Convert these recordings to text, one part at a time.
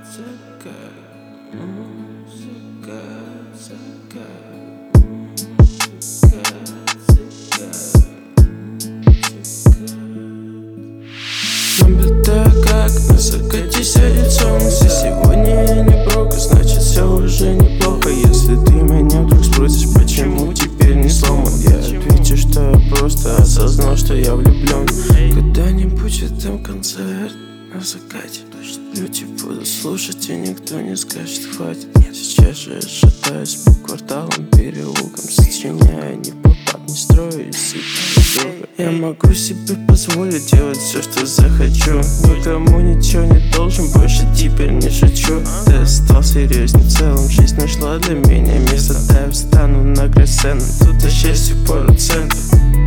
Наблюдаю, как на закате сядет солнце. Сегодня я не брок, значит все уже неплохо. Если ты меня вдруг спросишь, почему теперь не сломан, я отвечу, что я просто осознал, что я влюблен. Когда-нибудь это концерт на закате. Люди будут слушать, и никто не скажет хватит. Сейчас же я шатаюсь по кварталам, переулкам, сочиняя, не попад, не строю из себя друга. Я могу себе позволить делать все, что захочу. Никому ничего не должен, больше теперь не шучу. Ты стал серьезнее в целом, жизнь нашла для меня место. Да, я встану на край сцены, тут за счастье пару центов.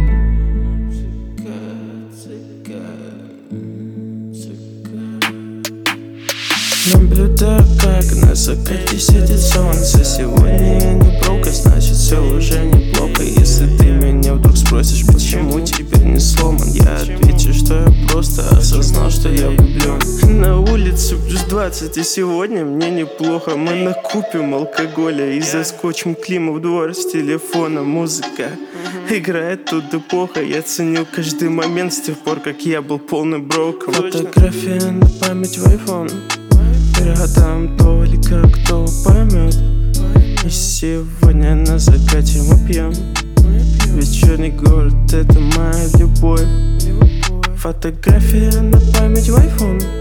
Наблюдаю, как на закате сидит солнце. Сегодня я не брок, значит все уже неплохо. Если ты меня вдруг спросишь, почему теперь не сломан, я отвечу, что я просто осознал, что я влюблен. На улице плюс 20, и сегодня мне неплохо. Мы накупим алкоголя и заскочим Клима в двор с телефона. Музыка играет тут эпоха. Я ценил каждый момент с тех пор, как я был полным броком. Фотография на память в iPhone. Перегадам только кто поймет. И сегодня на закате мы пьем. Вечерний город — это моя любовь. Фотография на память в iPhone.